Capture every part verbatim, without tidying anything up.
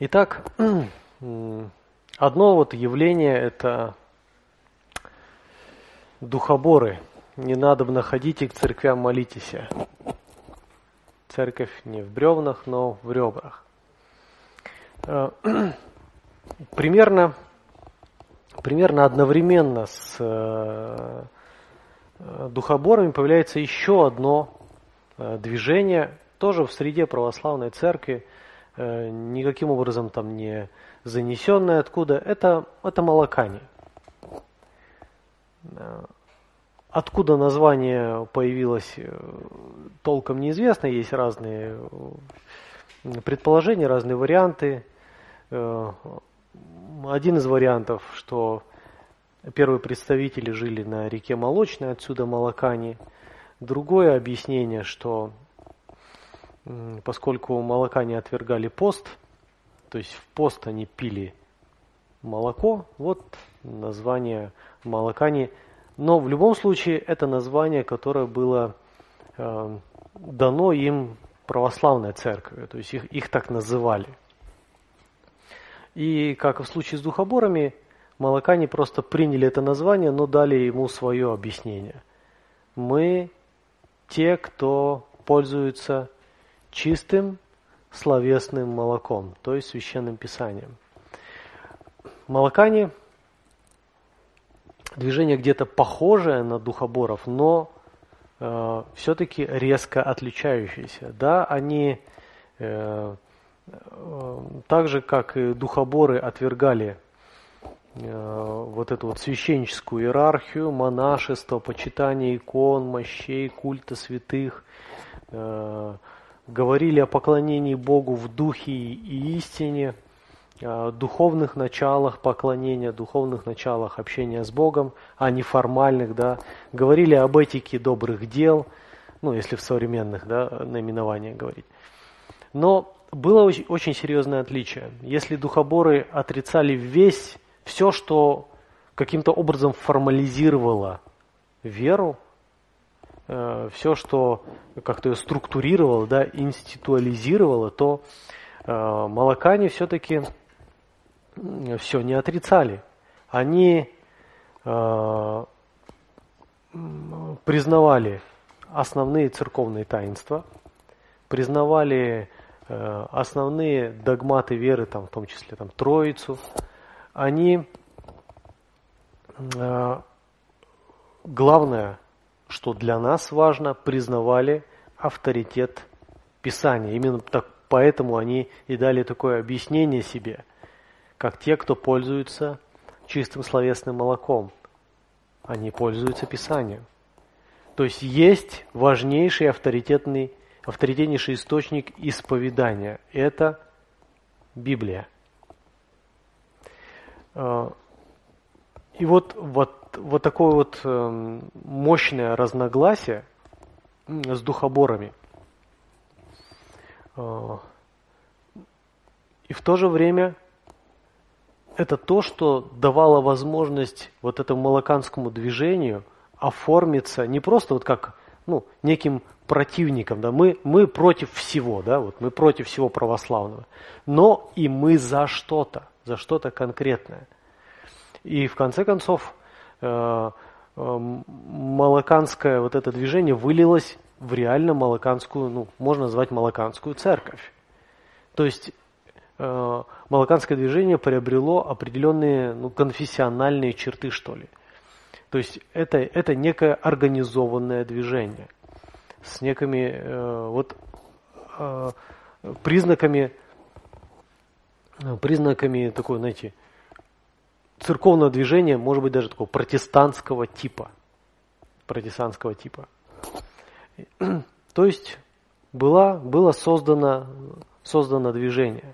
Итак, одно вот явление – это духоборы. Не надо бы находите к церквям молитесь. Церковь не в бревнах, но в ребрах. Примерно, примерно одновременно с духоборами появляется еще одно движение, тоже в среде православной церкви, никаким образом там не занесенное откуда, это, это молокане. Откуда название появилось, толком неизвестно, есть разные предположения, разные варианты. Один из вариантов, что первые представители жили на реке Молочной, отсюда молокане. Другое объяснение, что поскольку молокане отвергали пост, то есть в пост они пили молоко, вот название молокане. Но в любом случае это название, которое было э, дано им православной церковью, то есть их, их так называли. И как и в случае с духоборами, молокане просто приняли это название, но дали ему свое объяснение. Мы те, кто пользуется чистым словесным молоком, то есть священным писанием. Молокане движение где-то похожее на духоборов, но э, все-таки резко отличающееся. Да, они э, э, так же, как и духоборы, отвергали э, вот эту вот священническую иерархию, монашество, почитание икон, мощей, культа святых, э, говорили о поклонении Богу в духе и истине, о духовных началах поклонения, духовных началах общения с Богом, а не формальных, да, говорили об этике добрых дел, ну, если в современных, да, наименованиях говорить. Но было очень, очень серьезное отличие. Если духоборы отрицали весь, все, что каким-то образом формализировало веру, э, все, что как-то ее структурировало, да, институализировало, то э, молокане все-таки все не отрицали. Они э, признавали основные церковные таинства, признавали э, основные догматы веры, там, в том числе там, Троицу. Они, э, главное, что для нас важно, признавали авторитет Писания. Именно так, поэтому они и дали такое объяснение себе, как те, кто пользуется чистым словесным молоком. Они пользуются Писанием. То есть есть важнейший авторитетный, авторитетнейший источник исповедания. Это Библия. И вот, вот, вот такое вот мощное разногласие с духоборами. И в то же время это то, что давало возможность вот этому молоканскому движению оформиться не просто вот как, ну, неким противником, да, мы, мы против всего, да, вот мы против всего православного, но и мы за что-то, за что-то конкретное. И в конце концов э, э, молоканское вот это движение вылилось в реально молоканскую, ну, можно назвать молоканскую церковь. То есть молоканское движение приобрело определенные, ну, конфессиональные черты, что ли. То есть это, это некое организованное движение с некими э, вот, э, признаками, признаками такой, знаете, церковного движения, может быть, даже такого протестантского типа. Протестантского типа. То есть было, было создано, создано движение.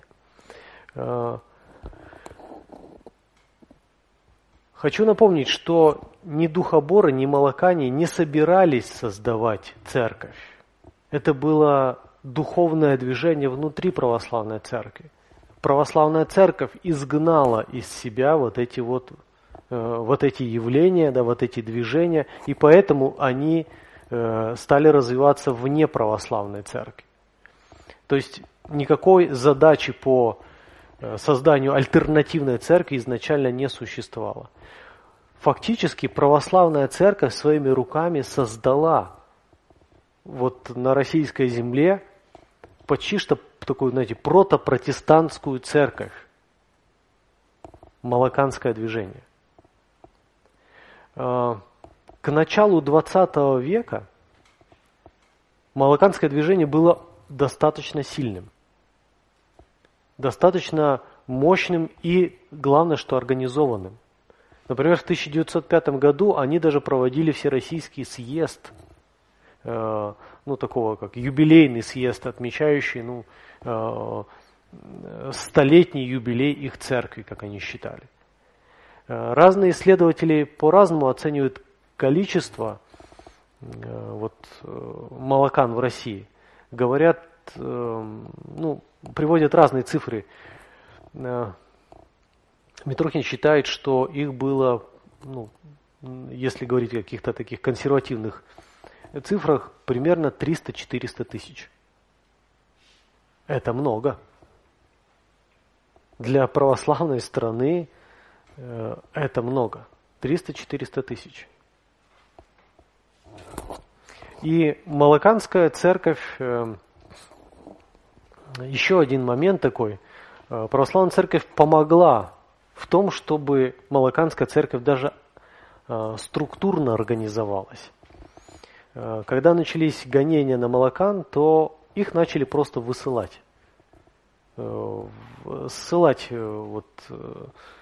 Хочу напомнить, что ни духоборы, ни молокане не собирались создавать церковь. Это было духовное движение внутри православной церкви. Православная церковь изгнала из себя вот эти вот, вот эти явления, да, вот эти движения, и поэтому они стали развиваться вне православной церкви. То есть никакой задачи по созданию альтернативной церкви изначально не существовало. Фактически православная церковь своими руками создала вот на российской земле почти что такую, знаете, протопротестантскую церковь. Молоканское движение. К началу двадцатого века молоканское движение было достаточно сильным, достаточно мощным и, главное, что организованным. Например, в тысяча девятьсот пятом году они даже проводили всероссийский съезд, э, ну, такого как юбилейный съезд, отмечающий, ну, э, столетний юбилей их церкви, как они считали. Э, разные исследователи по-разному оценивают количество э, вот, э, молокан в России. Говорят, э, ну, приводят разные цифры. Э, Митрохин считает, что их было, ну, если говорить о каких-то таких консервативных цифрах, примерно триста-четыреста тысяч. Это много. Для православной страны э, это много. триста-четыреста тысяч. И Молоканская церковь, э, еще один момент такой, э, православная церковь помогла в том, чтобы Молоканская церковь даже э, структурно организовалась. Э, когда начались гонения на молокан, то их начали просто высылать. Э, ссылать э, вот, э,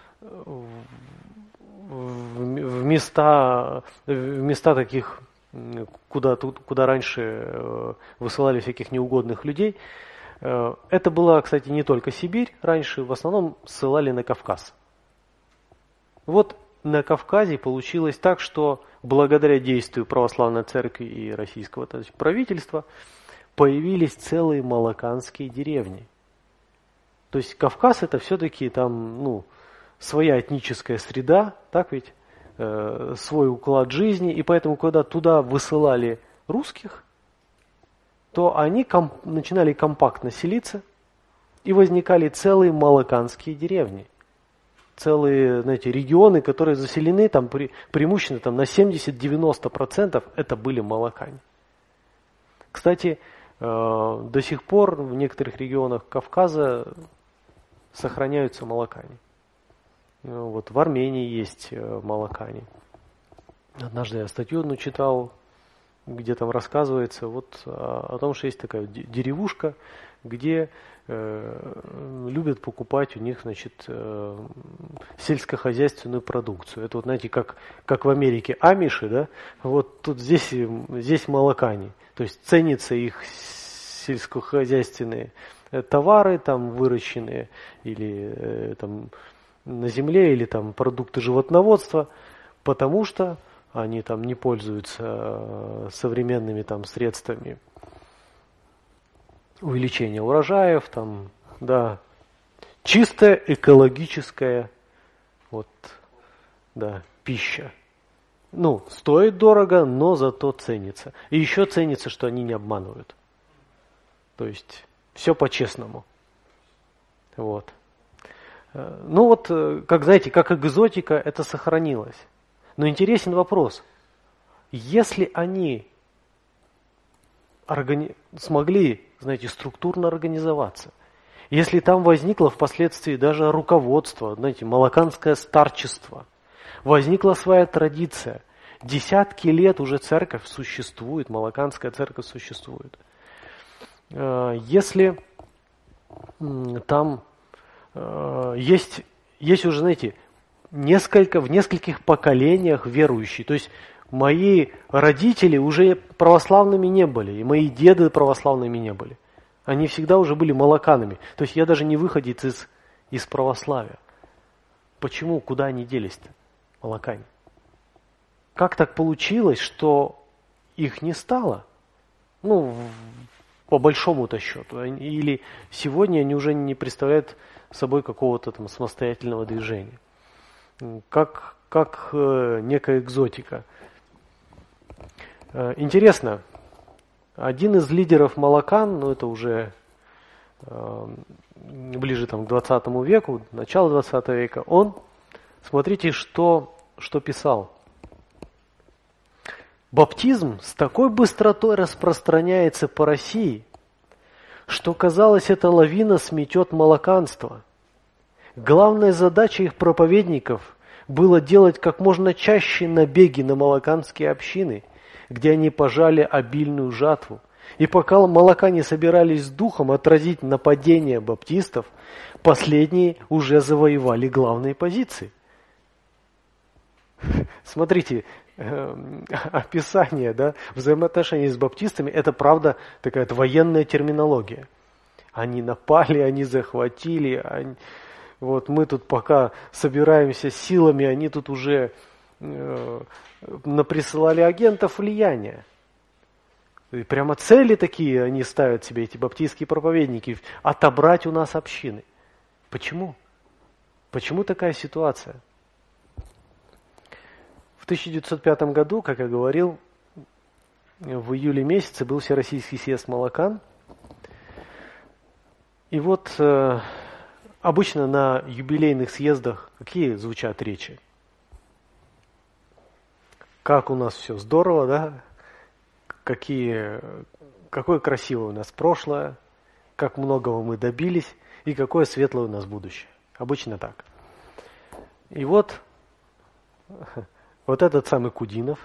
в, в, места, в места таких, куда, куда раньше э, высылали всяких неугодных людей. Э, это была, кстати, не только Сибирь раньше, в основном ссылали на Кавказ. Вот на Кавказе получилось так, что благодаря действию православной церкви и российского правительства появились целые молоканские деревни. То есть Кавказ это все-таки там, ну, своя этническая среда, так ведь, э, свой уклад жизни, и поэтому, когда туда высылали русских, то они комп- начинали компактно селиться, и возникали целые молоканские деревни. Целые, знаете, регионы, которые заселены там пре, преимущественно там, на семьдесят-девяносто процентов это были молокане. Кстати, э, до сих пор в некоторых регионах Кавказа сохраняются молокане. Вот в Армении есть э, молокане. Однажды я статью одну читал, где там рассказывается вот о, о том, что есть такая деревушка, где э, любят покупать у них, значит, э, сельскохозяйственную продукцию. Это вот, знаете, как, как в Америке амиши, да? Вот тут здесь, здесь молокане. То есть ценятся их сельскохозяйственные товары, там выращенные или э, там на земле, или там продукты животноводства, потому что они там не пользуются современными там средствами увеличения урожаев, там, да, чистая экологическая вот, да, пища. Ну, стоит дорого, но зато ценится. И еще ценится, что они не обманывают. То есть все по-честному. Вот. Ну вот, как знаете, как экзотика это сохранилось. Но интересен вопрос. Если они органи- смогли, знаете, структурно организоваться, если там возникло впоследствии даже руководство, знаете, молоканское старчество, возникла своя традиция, десятки лет уже церковь существует, молоканская церковь существует. Если там есть, есть уже, знаете, несколько, в нескольких поколениях верующие. То есть мои родители уже православными не были, и мои деды православными не были. Они всегда уже были молоканами. То есть я даже не выходец из, из православия. Почему? Куда они делись-то, молокане? Как так получилось, что их не стало? Ну, по большому-то счету. Или сегодня они уже не представляют собой какого-то там самостоятельного движения. Как, как э, некая экзотика. Э, интересно, один из лидеров молокан, ну это уже ближе там, к двадцатому веку, начало двадцатого века, он, смотрите, что, что писал. Баптизм с такой быстротой распространяется по России, что, казалось, эта лавина сметет молоканство. Главная задача их проповедников было делать как можно чаще набеги на молоканские общины, где они пожали обильную жатву. И пока молокане собирались с духом отразить нападение баптистов, последние уже завоевали главные позиции. Смотрите, описание, да, взаимоотношений с баптистами, это правда такая военная терминология. Они напали, они захватили, они, вот мы тут пока собираемся силами, они тут уже э, наприсылали агентов влияния. И прямо цели такие они ставят себе, эти баптистские проповедники, отобрать у нас общины. Почему? Почему такая ситуация? В тысяча девятьсот пятом году, как я говорил, в июле месяце был Всероссийский съезд молокан. И вот э, обычно на юбилейных съездах какие звучат речи? Как у нас все здорово, да? Какие, какое красивое у нас прошлое, как многого мы добились и какое светлое у нас будущее. Обычно так. И вот, вот этот самый Кудинов,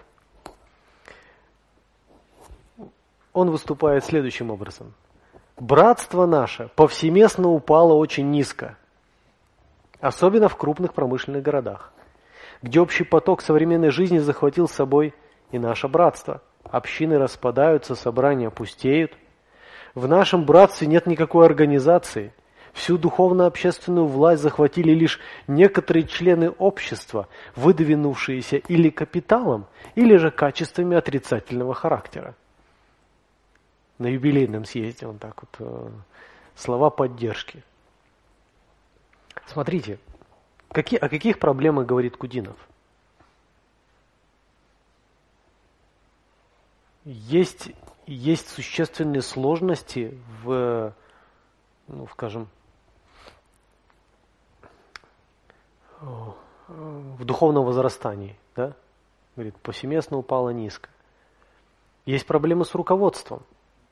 он выступает следующим образом. Братство наше повсеместно упало очень низко, особенно в крупных промышленных городах, где общий поток современной жизни захватил с собой и наше братство. Общины распадаются, собрания пустеют. В нашем братстве нет никакой организации. Всю духовно-общественную власть захватили лишь некоторые члены общества, выдвинувшиеся или капиталом, или же качествами отрицательного характера. На юбилейном съезде он так вот, э, слова поддержки. Смотрите, какие, о каких проблемах говорит Кудинов? Есть, есть существенные сложности в, ну, скажем, в духовном возрастании, да? Говорит, повсеместно упало низко. Есть проблемы с руководством.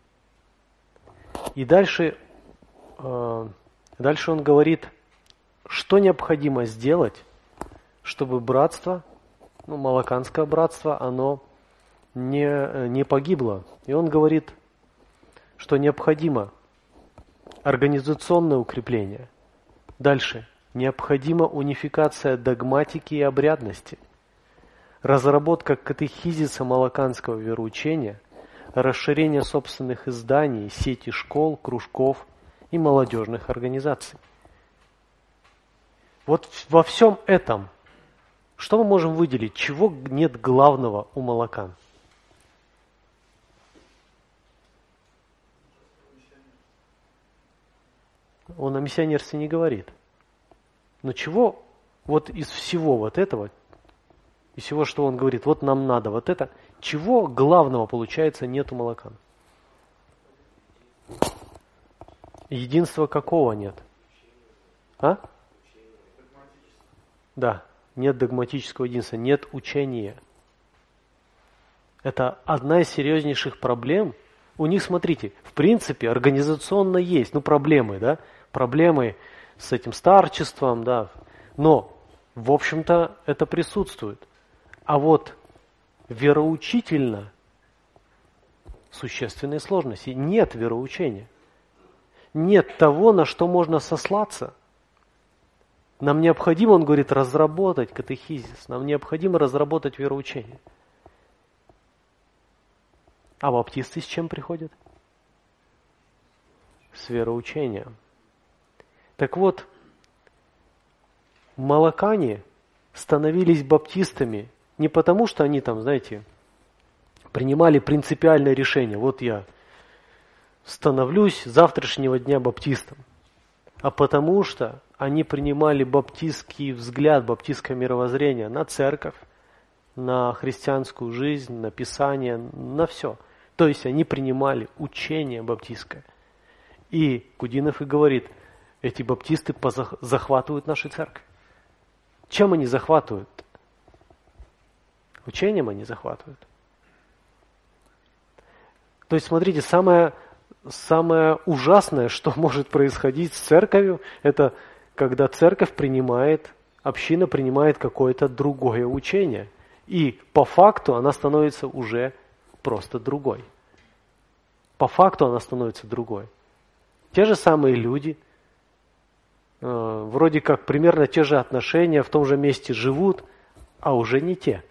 И дальше, э, дальше он говорит, что необходимо сделать, чтобы братство, ну, молоканское братство, оно не, не погибло. И он говорит, что необходимо организационное укрепление. Дальше. Необходима унификация догматики и обрядности, разработка катехизиса молоканского вероучения, расширение собственных изданий, сети школ, кружков и молодежных организаций. Вот во всем этом, что мы можем выделить? Чего нет главного у молокан? Он о миссионерстве не говорит. Но чего вот из всего вот этого, из всего, что он говорит, вот нам надо вот это, чего главного, получается, нет у молокан? Единства какого нет? А? Да, нет догматического единства, нет учения. Это одна из серьезнейших проблем. У них, смотрите, в принципе, организационно есть, ну, проблемы, да, проблемы с этим старчеством, да, но, в общем-то, это присутствует. А вот вероучительно существенные сложности. Нет вероучения. Нет того, на что можно сослаться. Нам необходимо, он говорит, разработать катехизис. Нам необходимо разработать вероучение. А баптисты с чем приходят? С вероучением. Так вот, молокане становились баптистами не потому, что они там, знаете, принимали принципиальное решение. Вот я становлюсь с завтрашнего дня баптистом. А потому что они принимали баптистский взгляд, баптистское мировоззрение на церковь, на христианскую жизнь, на Писание, на все. То есть они принимали учение баптистское. И Кудинов и говорит, эти баптисты захватывают нашу церковь. Чем они захватывают? Учением они захватывают. То есть, смотрите, самое, самое ужасное, что может происходить с церковью, это когда церковь принимает, община принимает какое-то другое учение. И по факту она становится уже просто другой. По факту она становится другой. Те же самые люди, э, вроде как примерно те же отношения, в том же месте живут, а уже не те.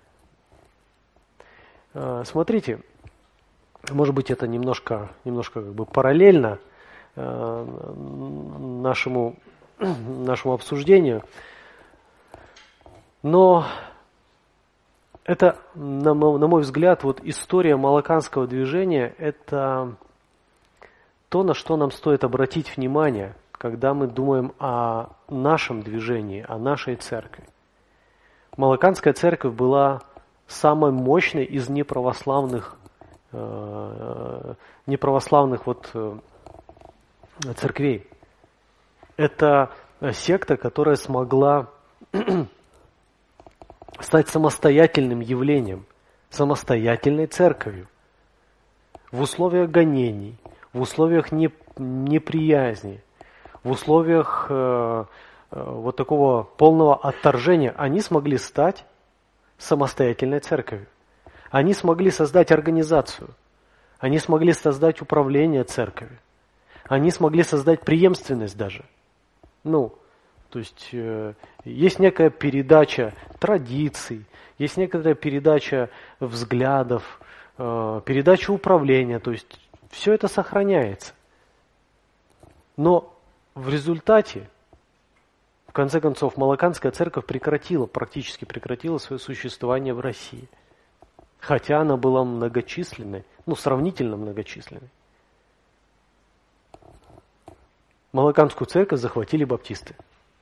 Э, смотрите, может быть, это немножко, немножко как бы параллельно э, нашему, нашему обсуждению, но это, на мой, на мой взгляд, вот история молоканского движения – это то, на что нам стоит обратить внимание, когда мы думаем о нашем движении, о нашей церкви. Молоканская церковь была самой мощной из неправославных неправославных вот церквей. Это секта, которая смогла стать самостоятельным явлением, самостоятельной церковью. В условиях гонений, в условиях неприязни, в условиях э, вот такого полного отторжения они смогли стать самостоятельной церковью. Они смогли создать организацию, они смогли создать управление церковью, они смогли создать преемственность даже. Ну, то есть э, есть некая передача традиций, есть некоторая передача взглядов, э, передача управления, то есть все это сохраняется. Но в результате, в конце концов, Молоканская церковь прекратила, практически прекратила свое существование в России. Хотя она была многочисленной, ну, сравнительно многочисленной. Молоканскую церковь захватили баптисты.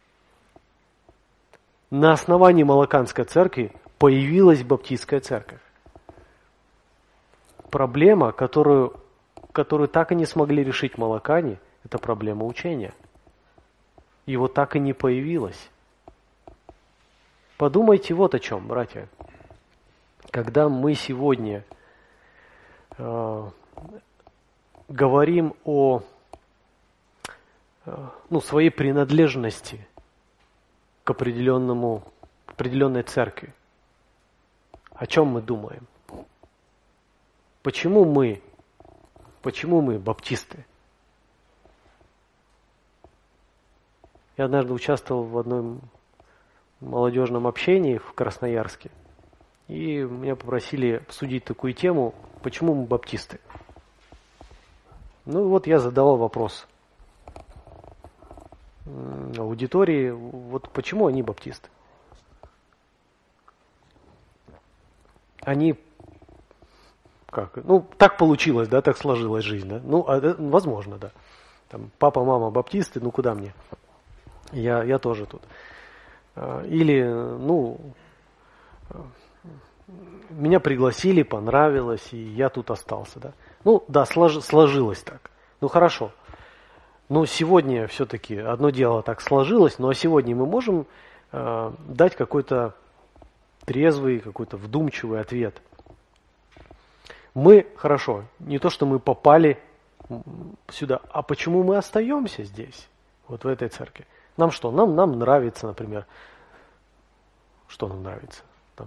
На основании Молоканской церкви появилась баптистская церковь. Проблема, которую, которую так и не смогли решить молокане, это проблема учения. Его так и не появилось. Подумайте вот о чем, братья. Когда мы сегодня э, говорим о э, ну, своей принадлежности к определенному, к определенной церкви, о чем мы думаем? Почему мы, почему мы баптисты? Я однажды участвовал в одном молодежном общении в Красноярске, и меня попросили обсудить такую тему, почему мы баптисты. Ну вот я задавал вопрос аудитории, вот почему они баптисты? Они, как, ну так получилось, да, так сложилась жизнь, да, ну а, возможно, да. Там папа, мама баптисты, ну куда мне? Я, я тоже тут. Или, ну, меня пригласили, понравилось, и я тут остался, да. Ну, да, слож, сложилось так. Ну, хорошо. Но сегодня все-таки одно дело так сложилось, но сегодня мы можем э, дать какой-то трезвый, какой-то вдумчивый ответ. Мы, хорошо, не то, что мы попали сюда, а почему мы остаемся здесь, вот в этой церкви? Нам что? Нам, нам нравится, например, что нам нравится? Там,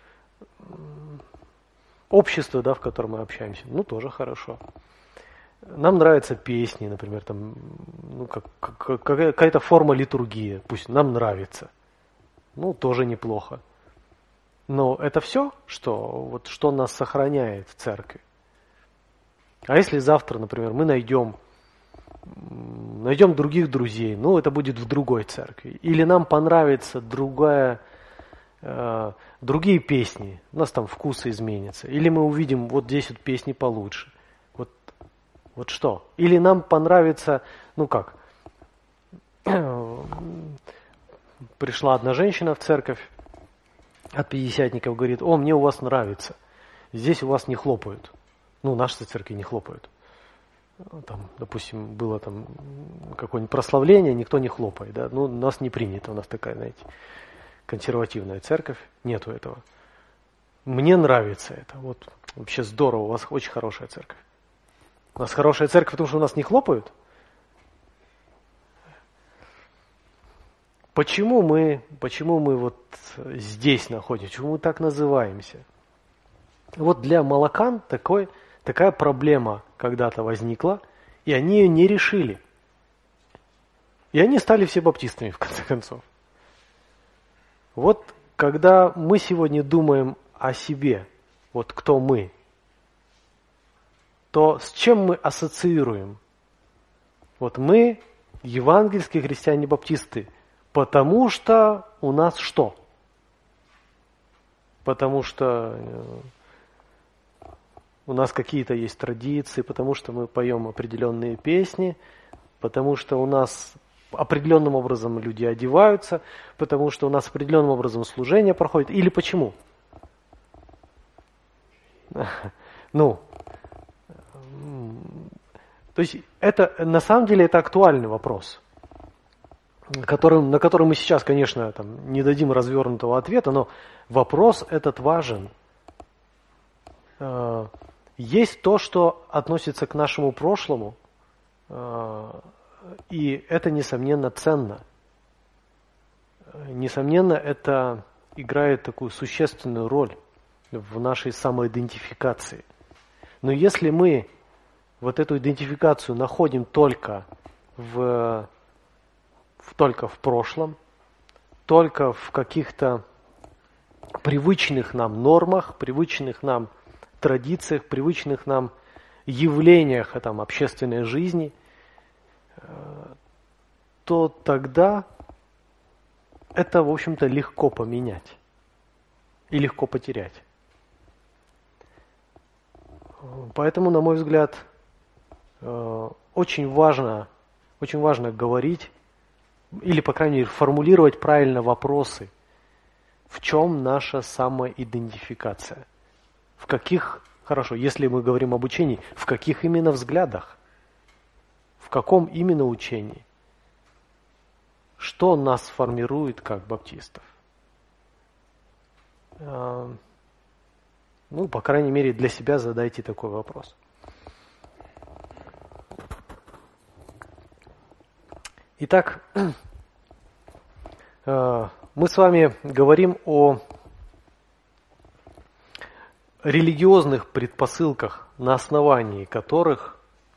общество, да, в котором мы общаемся, ну, тоже хорошо. Нам нравятся песни, например, там, ну, как, как, какая-то форма литургии, пусть нам нравится. Ну, тоже неплохо. Но это все, что, вот, что нас сохраняет в церкви. А если завтра, например, мы найдем найдем других друзей, ну, это будет в другой церкви. Или нам понравится другая, э, другие песни, у нас там вкусы изменятся. Или мы увидим, вот здесь вот песни получше. Вот, вот что? Или нам понравится, ну как, пришла одна женщина в церковь от пятидесятников, говорит, о, мне у вас нравится, здесь у вас не хлопают. Ну, наши церкви не хлопают. там, допустим, было там какое-нибудь прославление, никто не хлопает, да, ну, у нас не принято, у нас такая, знаете, консервативная церковь, нету этого. Мне нравится это, вот вообще здорово, у вас очень хорошая церковь. У нас хорошая церковь, потому что у нас не хлопают. Почему мы, почему мы вот здесь находимся, почему мы так называемся? Вот для молокан такой, такая проблема когда-то возникла, и они ее не решили. И они стали все баптистами, в конце концов. Вот когда мы сегодня думаем о себе, вот кто мы, то с чем мы ассоциируем? Вот мы, евангельские христиане-баптисты, потому что у нас что? Потому что у нас какие-то есть традиции, потому что мы поем определенные песни, потому что у нас определенным образом люди одеваются, потому что у нас определенным образом служение проходит. Или почему? Ну, то есть это на самом деле это актуальный вопрос, которым, на который мы сейчас, конечно, там, не дадим развернутого ответа, но вопрос этот важен. Есть то, что относится к нашему прошлому, и это, несомненно, ценно. Несомненно, это играет такую существенную роль в нашей самоидентификации. Но если мы вот эту идентификацию находим только в, в, только в прошлом, только в каких-то привычных нам нормах, привычных нам традициях, привычных нам явлениях там, общественной жизни, то тогда это, в общем-то, легко поменять и легко потерять. Поэтому, на мой взгляд, очень важно, очень важно говорить или, по крайней мере, формулировать правильно вопросы. В чем наша самоидентификация? В каких, хорошо, если мы говорим об учении, в каких именно взглядах? В каком именно учении? Что нас формирует как баптистов? Ну, по крайней мере, для себя задайте такой вопрос. Итак, мы с вами говорим о религиозных предпосылках, на основании которых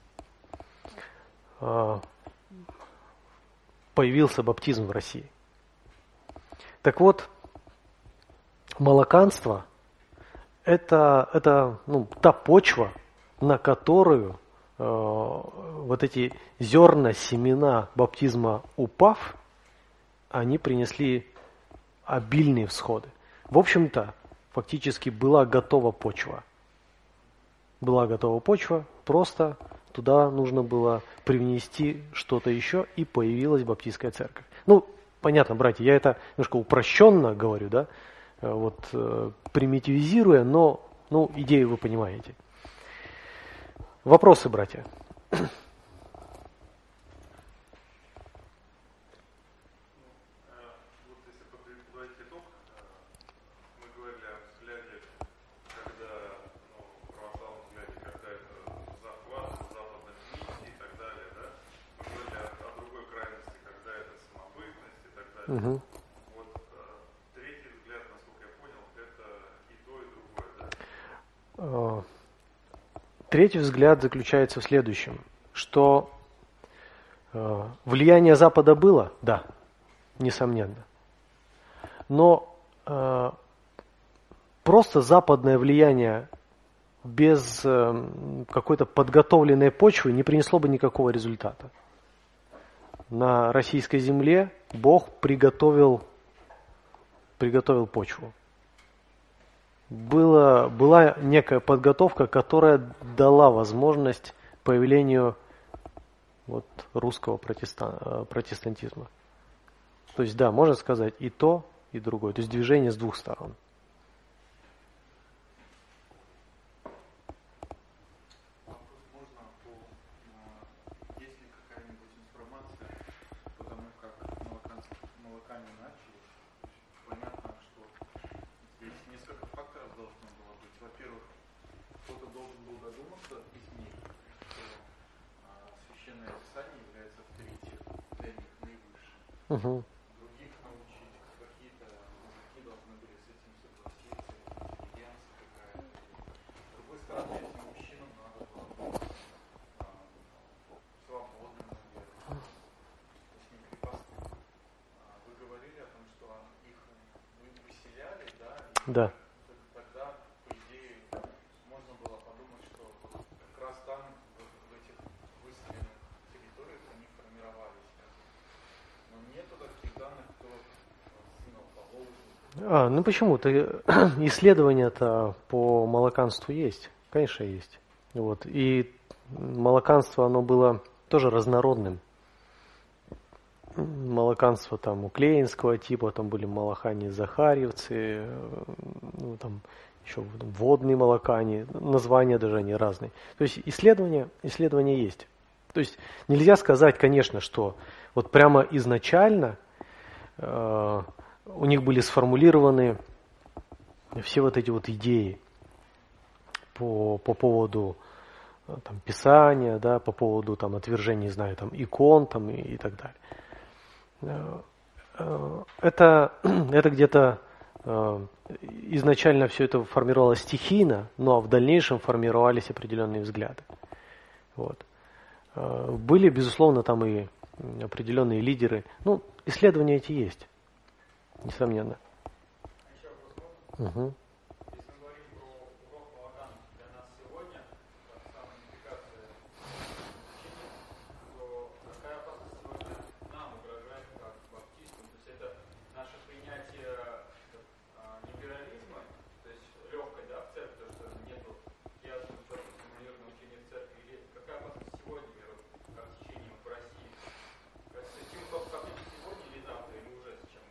появился баптизм в России. Так вот, молоканство – это, это ну, та почва, на которую э, вот эти зерна, семена баптизма упав, они принесли обильные всходы. В общем-то, фактически была готова почва. Была готова почва, просто туда нужно было привнести что-то еще, и появилась баптистская церковь. Ну, понятно, братья, я это немножко упрощенно говорю, да, вот примитивизируя, но ну, идею вы понимаете. Вопросы, братья? Угу. Вот третий взгляд, насколько я понял, это и то, и другое, да? Третий взгляд заключается в следующем, что влияние Запада было, да, несомненно, но просто западное влияние без какой-то подготовленной почвы не принесло бы никакого результата. На российской земле Бог приготовил, приготовил почву. Была, была некая подготовка, которая дала возможность появлению вот, русского протестан, протестантизма. То есть, да, можно сказать и то, и другое. То есть движение с двух сторон. Угу. других научить, какие-то мужики должны были с этим согласиться, интеллигенция какая-то. С другой стороны, этим мужчинам надо было быть а, свободным, наверное, то есть не крепостным. А, вы говорили о том, что их вы выселяли, да? И Да. тогда, по идее, можно было подумать, что как раз там, в, в этих выселенных территориях, они формировались. Но нету таких данных, кто сынов Поволжья. А, ну почему-то исследования-то по молоканству есть, конечно, есть. Вот. И молоканство, оно было тоже разнородным. Молоканство там уклеинского типа, там были молокане захарьевцы, ну, там еще водные молокане, названия даже они разные. То есть исследования, исследования есть. То есть нельзя сказать, конечно, что вот прямо изначально э, у них были сформулированы все вот эти вот идеи по, по поводу там, Писания, да, по поводу там, отвержения, не знаю, там, икон там, и, и так далее. Это, это где-то э, изначально все это формировалось стихийно, но в дальнейшем формировались определенные взгляды. Вот. Э, были, безусловно, там и определенные лидеры. Ну, исследования эти есть, несомненно. Еще вопрос можно? Угу. Если мы говорим про урок молокан для нас сегодня, как самоидентификация учения, то какая опасность сегодня нам угрожает как баптистам? То есть это наше принятие а, либерализма, то есть легкой, да, в церкви, то, что нету ясного четкого сформулированного учения в церкви, или какая опасность сегодня, например, как течение в России? С этим только сегодня или завтра, или уже с чем?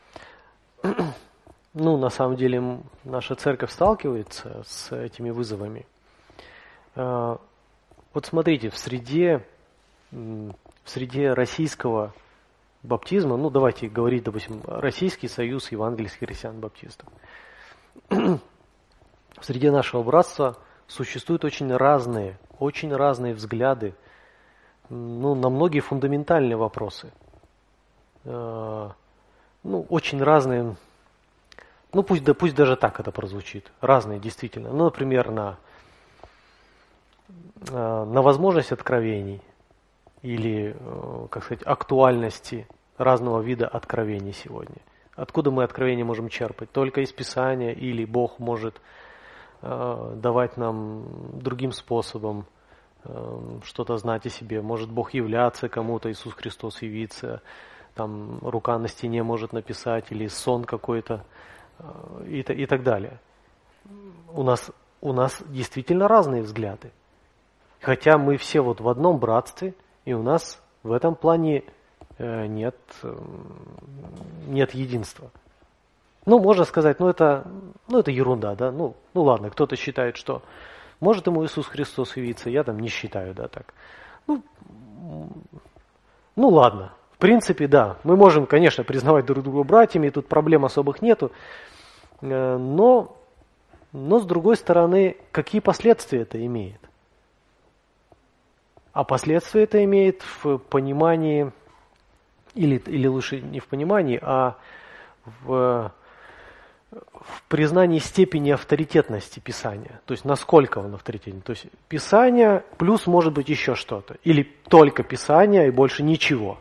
Ну, на самом деле, наша церковь сталкивается с этими вызовами. Вот смотрите, в среде, в среде российского баптизма, ну, давайте говорить, допустим, Российский союз евангельских христиан-баптистов. В среде нашего братства существуют очень разные, очень разные взгляды, ну, на многие фундаментальные вопросы. Ну, очень разные. Ну, пусть, да, пусть даже так это прозвучит. Разные, действительно. Ну, например, на, на возможность откровений или, как сказать, актуальности разного вида откровений сегодня. Откуда мы откровения можем черпать? Только из Писания или Бог может э, давать нам другим способом э, что-то знать о себе? Может Бог являться кому-то, Иисус Христос явиться, там рука на стене может написать или сон какой-то. И, и так далее. У нас, у нас действительно разные взгляды. Хотя мы все вот в одном братстве, и у нас в этом плане э, нет, э, нет единства. Ну, можно сказать, ну это, ну это ерунда, да, ну, ну ладно, кто-то считает, что может ему Иисус Христос явиться, я там не считаю, да, так. Ну, ну ладно. В принципе, да, мы можем, конечно, признавать друг друга братьями, тут проблем особых нету, но, но с другой стороны, какие последствия это имеет? А последствия это имеет в понимании, или, или лучше не в понимании, а в, в признании степени авторитетности Писания. То есть, насколько он авторитетен. То есть, Писание плюс может быть еще что-то. Или только Писание и больше ничего.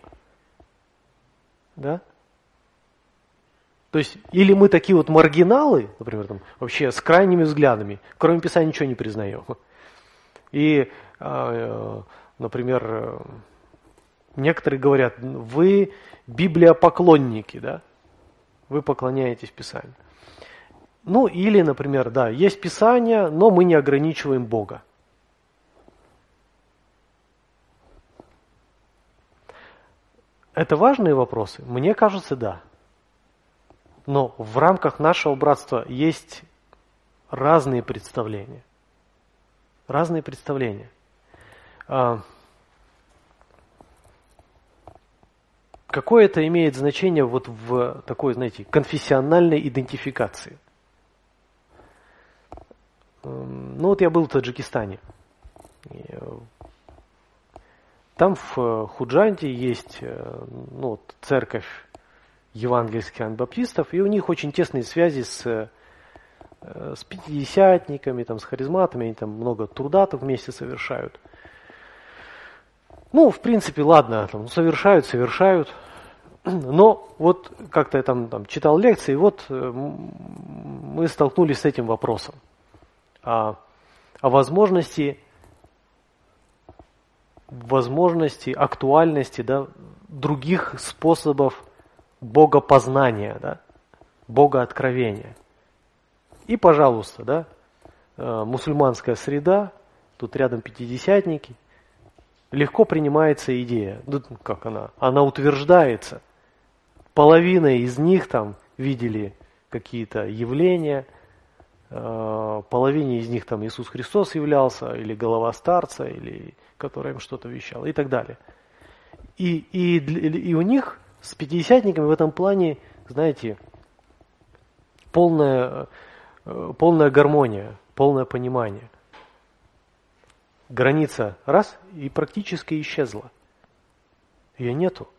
Да? То есть, или мы такие вот маргиналы, например, там, вообще с крайними взглядами, кроме Писания ничего не признаем. И, э, например, некоторые говорят, вы библиопоклонники, да? Вы поклоняетесь Писанию. Ну, или, например, да, есть Писание, но мы не ограничиваем Бога. Это важные вопросы? Мне кажется, да. Но в рамках нашего братства есть разные представления. Разные представления. Какое это имеет значение вот в такой, знаете, конфессиональной идентификации? Ну вот я был в Таджикистане. Там в Худжанте есть ну, вот, церковь евангельских анабаптистов, и у них очень тесные связи с, с пятидесятниками, там, с харизматами, они там много трудатов вместе совершают. Ну, в принципе, ладно, там, совершают, совершают. Но вот как-то я там, там читал лекции, и вот мы столкнулись с этим вопросом о, о возможности, возможности, актуальности, да, других способов богопознания, да, богооткровения. И, пожалуйста, да, мусульманская среда, тут рядом пятидесятники, легко принимается идея, ну, как она, она утверждается. Половина из них там видели какие-то явления, э, половине из них там Иисус Христос являлся, или голова старца, или который им что-то вещал, и так далее. И, и, и у них с пятидесятниками в этом плане, знаете, полная, полная гармония, полное понимание. Граница раз и практически исчезла. Ее нету.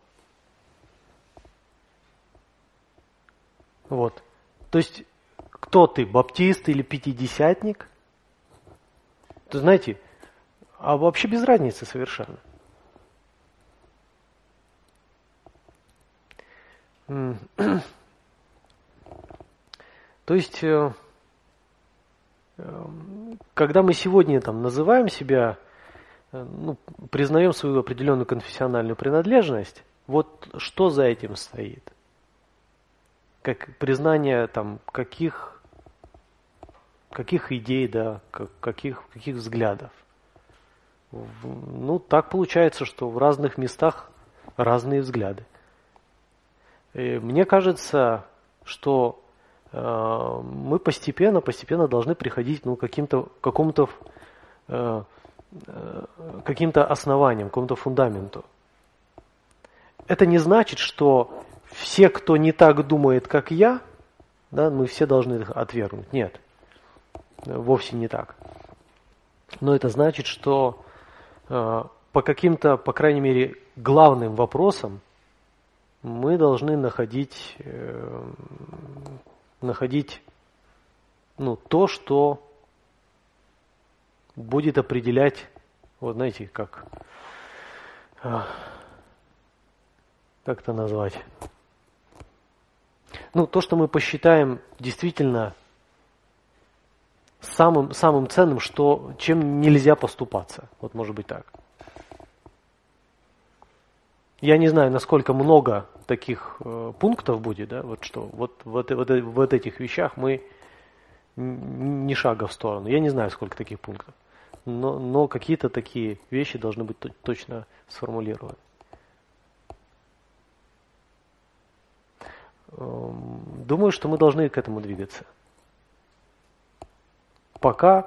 Вот. То есть, кто ты, баптист или пятидесятник? То знаете, а вообще без разницы совершенно. То есть, когда мы сегодня там называем себя, ну, признаем свою определенную конфессиональную принадлежность, вот что за этим стоит? Как признание там каких, каких идей, да, каких, каких взглядов. Ну, так получается, что в разных местах разные взгляды. И мне кажется, что э, мы постепенно, постепенно должны приходить ну, каким-то, к какому-то, э, э, каким-то основаниям, к какому-то фундаменту. Это не значит, что все, кто не так думает, как я, да, мы все должны их отвергнуть. Нет, вовсе не так. Но это значит, что э, по каким-то, по крайней мере, главным вопросам мы должны находить, э, находить ну, то, что будет определять, вот знаете, как, э, как это назвать? Ну, то, что мы посчитаем действительно самым, самым ценным, что, чем нельзя поступаться. Вот может быть так. Я не знаю, насколько много таких э, пунктов будет, да, вот что, вот, вот, вот, вот этих вещах мы ни шага в сторону. Я не знаю, сколько таких пунктов. Но, но какие-то такие вещи должны быть точно сформулированы. Думаю, что мы должны к этому двигаться. Пока,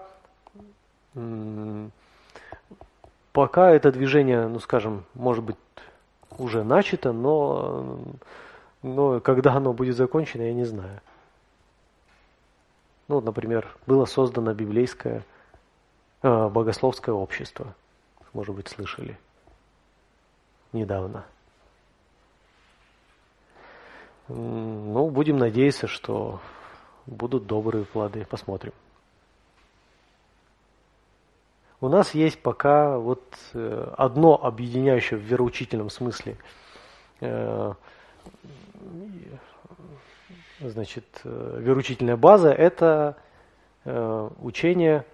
пока это движение, ну скажем, может быть, уже начато, но, но когда оно будет закончено, я не знаю. Ну, например, было создано библейское э, богословское общество. Может быть, слышали недавно. Ну, будем надеяться, что будут добрые плоды. Посмотрим. У нас есть пока вот одно объединяющее в вероучительном смысле, значит, вероучительная база – это учение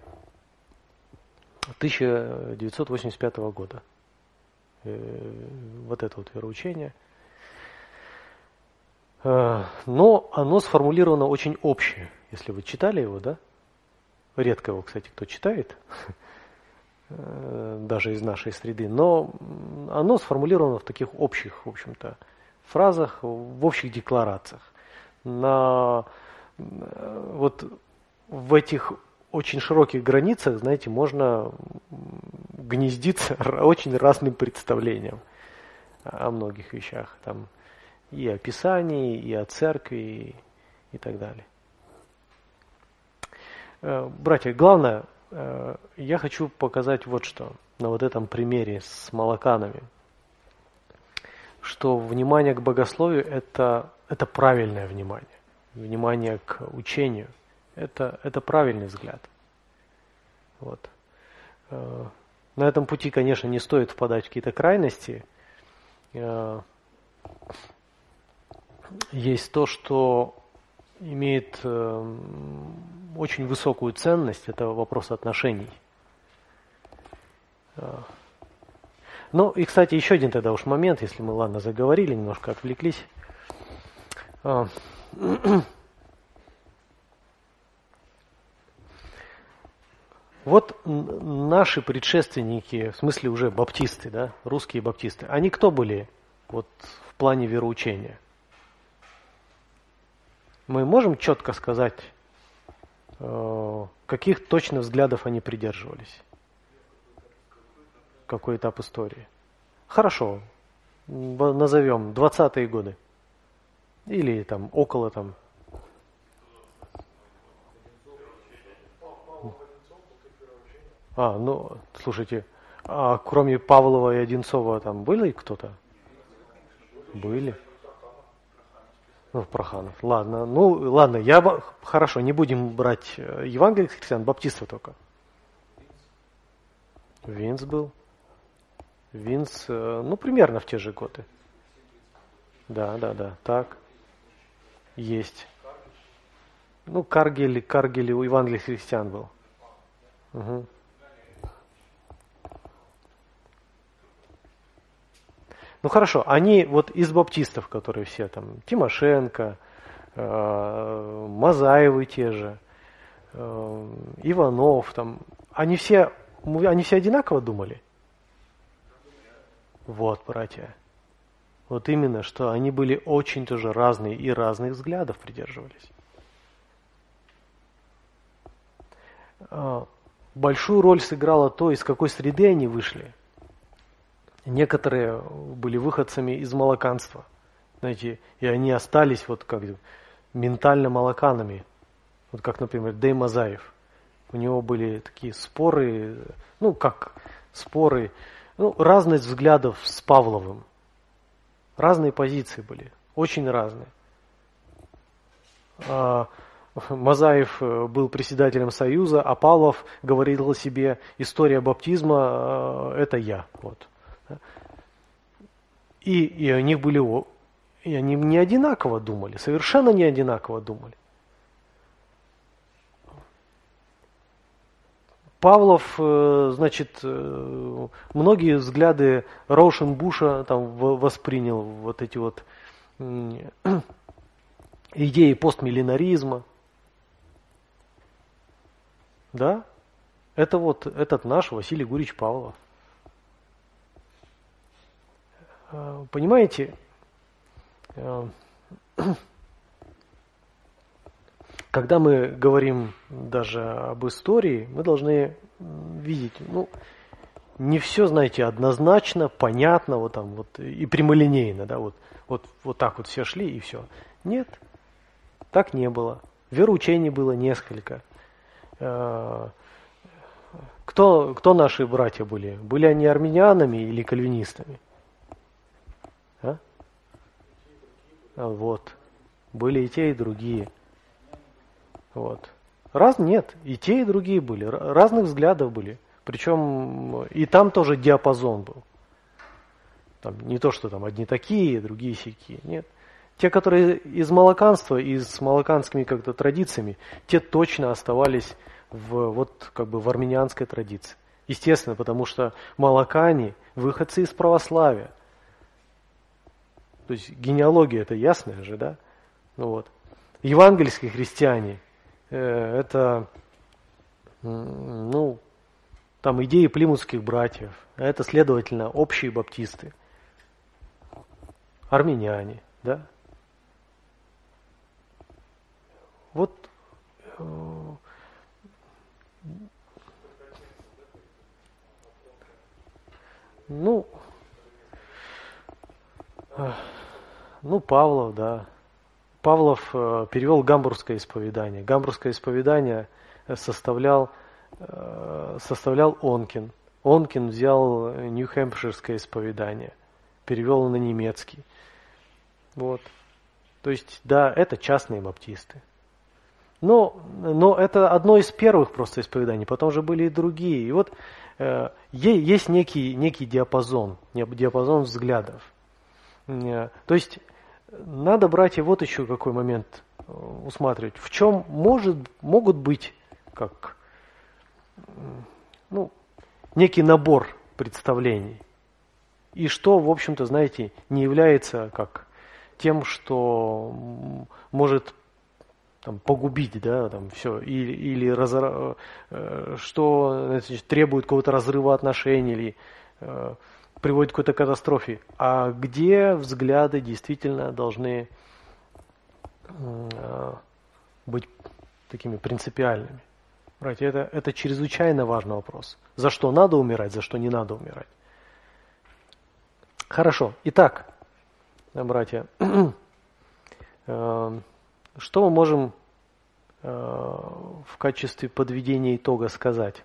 тысяча девятьсот восемьдесят пятого года. Вот это вот вероучение. Но оно сформулировано очень общее. Если вы читали его, да? Редко его, кстати, кто читает, даже из нашей среды. Но оно сформулировано в таких общих, в общем-то, фразах, в общих декларациях. На, вот в этих очень широких границах, знаете, можно гнездиться очень разным представлениям о многих вещах. Там и о Писании, и о церкви, и, и так далее. Братья, главное, я хочу показать вот что. на вот этом примере с молоканами, что внимание к богословию это, это правильное внимание. Внимание к учению это, это правильный взгляд. Вот. На этом пути, конечно, не стоит впадать в какие-то крайности. Есть то, что имеет очень высокую ценность, это вопрос отношений. Ну и, кстати, еще один тогда уж момент, если мы, ладно, заговорили, немножко отвлеклись. Вот наши предшественники, в смысле уже баптисты, да, русские баптисты, они кто были вот в плане вероучения? Мы можем четко сказать, каких точно взглядов они придерживались? Какой этап истории? Хорошо, назовем двадцатые годы. Или там около там. А, ну, слушайте, а кроме Павлова и Одинцова там были кто-то? Были. Ну, Проханов. Ладно, ну, ладно, я, хорошо, не будем брать евангельских христиан, баптистов только. Винс был. Винс, ну, примерно в те же годы. Да, да, да, так. Есть. Ну, Каргель, Каргель у евангельских христиан был. Угу. Ну хорошо, они вот из баптистов, которые все там, Тимошенко, э, Мазаевы те же, э, Иванов, там, они все, они все одинаково думали? Вот, братья. Вот именно, что они были очень тоже разные и разных взглядов придерживались. Э, большую роль сыграло то, из какой среды они вышли. Некоторые были выходцами из молоканства, знаете, и они остались вот как ментально молоканами, вот как, например, Дей Мазаев. У него были такие споры, ну как споры, ну разность взглядов с Павловым, разные позиции были, очень разные. А Мазаев был председателем Союза, а Павлов говорил о себе: история баптизма – это я, вот. И, и у них были, и они не одинаково думали, совершенно не одинаково думали. Павлов, значит, многие взгляды Роушенбуша там воспринял, вот эти вот идеи постмиллинаризма. Да? Это вот этот наш Василий Гурьевич Павлов. Понимаете, когда мы говорим даже об истории, мы должны видеть, ну, не все, знаете, однозначно, понятно, вот там вот и прямолинейно, да, вот, вот, вот так вот все шли и все. Нет, так не было. Вероучений было несколько. Кто, кто наши братья были? Были они армянианами или кальвинистами? А? А вот. Были и те, и другие. Вот. Раз нет, и те, и другие были. Разных взглядов были. Причем и там тоже диапазон был. Там не то, что там одни такие, другие сякие. Нет. Те, которые из молоканства и с молоканскими как-то традициями, те точно оставались в, вот, как бы в армянианской традиции. Естественно, потому что молокане выходцы из православия. То есть генеалогия это ясная же, да? Ну, вот. Евангельские христиане э, это, ну, там идеи плимутских братьев, а это, следовательно, общие баптисты, армяне, да? Вот э, ну, э, ну, Павлов, да. Павлов э, перевел гамбургское исповедание. Гамбургское исповедание составлял, э, составлял Онкин. Онкин взял Нью-Хэмпширское исповедание, перевел на немецкий. Вот. То есть, да, это частные баптисты. Но, но это одно из первых просто исповеданий, потом же были и другие. И вот э, есть некий, некий диапазон, диапазон взглядов. Э, то есть, надо, братья, вот еще какой момент э, усматривать. В чем может, могут быть как, ну, некий набор представлений. И что, в общем-то, знаете, не является как тем, что может там, погубить, да, там все, или, или разор... что значит, требует какого-то разрыва отношений, или э, приводит к какой-то катастрофе, а где взгляды действительно должны э, быть такими принципиальными. Братья, это, это чрезвычайно важный вопрос. За что надо умирать, за что не надо умирать. Хорошо. Итак, братья, что мы можем в качестве подведения итога сказать?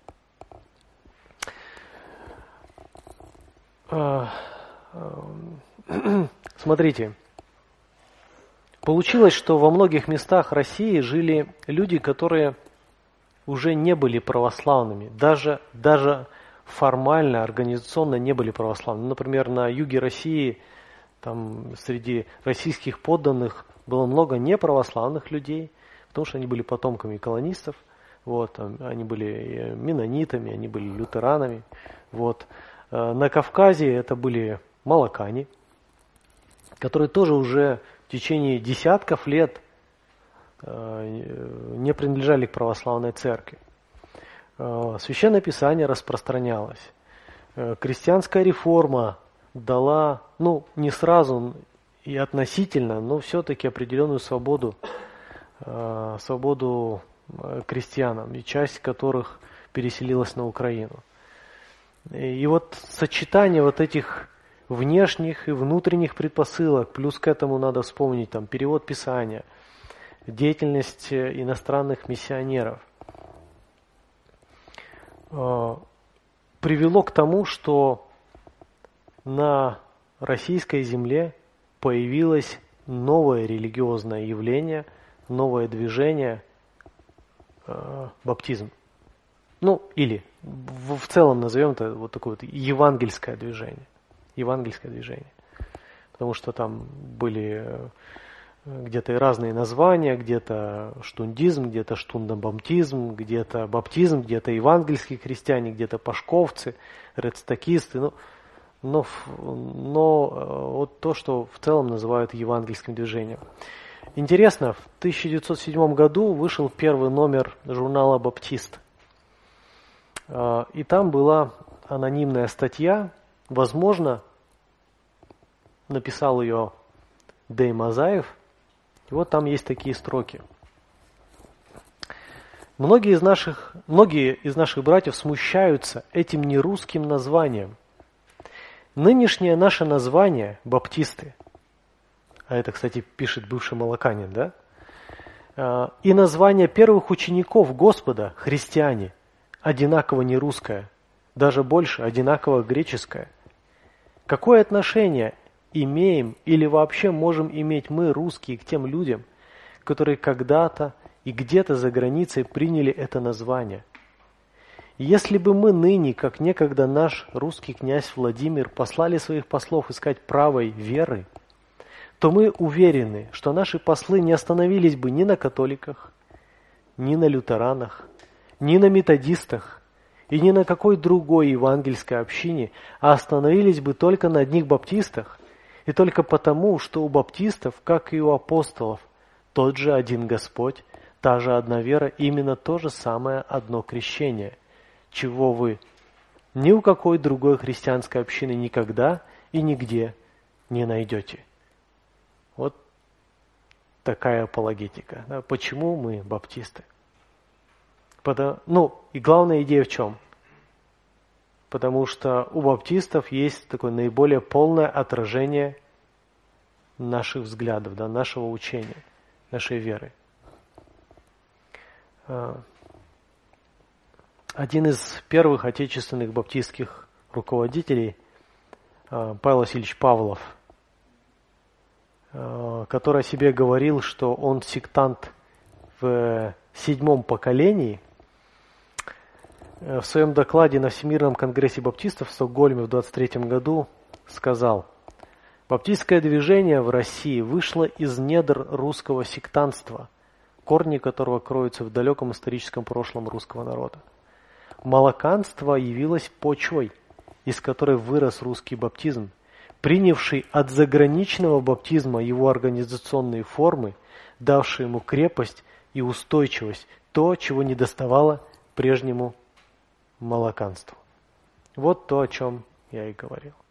Смотрите, получилось, что во многих местах России жили люди, которые уже не были православными, даже, даже формально, организационно не были православными. Например, на юге России, там, среди российских подданных было много неправославных людей, потому что они были потомками колонистов, вот, там, они были менонитами, они были лютеранами. Вот. На Кавказе это были молокане, которые тоже уже в течение десятков лет не принадлежали к православной церкви. Священное Писание распространялось. Крестьянская реформа дала, ну, не сразу и относительно, но все-таки определенную свободу, свободу крестьянам, и часть которых переселилась на Украину. И вот сочетание вот этих внешних и внутренних предпосылок, плюс к этому надо вспомнить там перевод Писания, деятельность иностранных миссионеров, привело к тому, что на российской земле появилось новое религиозное явление, новое движение, баптизм. Ну, или в, в целом назовем это вот такое вот евангельское движение. Евангельское движение. Потому что там были где-то и разные названия, где-то штундизм, где-то штундобаптизм, где-то баптизм, где-то евангельские христиане, где-то пашковцы, рецтакисты. Ну, но, но вот то, что в целом называют евангельским движением. Интересно, в тысяча девятьсот седьмом году вышел первый номер журнала «Баптист». И там была анонимная статья, возможно, написал ее Дэй Мазаев. И вот там есть такие строки. Многие из наших, многие из наших братьев смущаются этим нерусским названием. Нынешнее наше название – баптисты. А это, кстати, пишет бывший молоканин, да? И название первых учеников Господа – христиане. Одинаково не русское, даже больше одинаково греческое. Какое отношение имеем или вообще можем иметь мы, русские, к тем людям, которые когда-то и где-то за границей приняли это название? Если бы мы ныне, как некогда наш русский князь Владимир, послали своих послов искать правой веры, то мы уверены, что наши послы не остановились бы ни на католиках, ни на лютеранах, ни на методистах и ни на какой другой евангельской общине, а остановились бы только на одних баптистах, и только потому, что у баптистов, как и у апостолов, тот же один Господь, та же одна вера, именно то же самое одно крещение, чего вы ни у какой другой христианской общины никогда и нигде не найдете. Вот такая апологетика. Да? Почему мы баптисты? Потому, ну, и главная идея в чем? Потому что у баптистов есть такое наиболее полное отражение наших взглядов, да, нашего учения, нашей веры. Один из первых отечественных баптистских руководителей, Павел Васильевич Павлов, который о себе говорил, что он сектант в седьмом поколении, в своем докладе на Всемирном конгрессе баптистов в Стокгольме в двадцать третьем году сказал: «Баптистское движение в России вышло из недр русского сектантства, корни которого кроются в далеком историческом прошлом русского народа. Молоканство явилось почвой, из которой вырос русский баптизм, принявший от заграничного баптизма его организационные формы, давшие ему крепость и устойчивость, то, чего не доставало прежнему молоканству». Вот то, о чем я и говорил.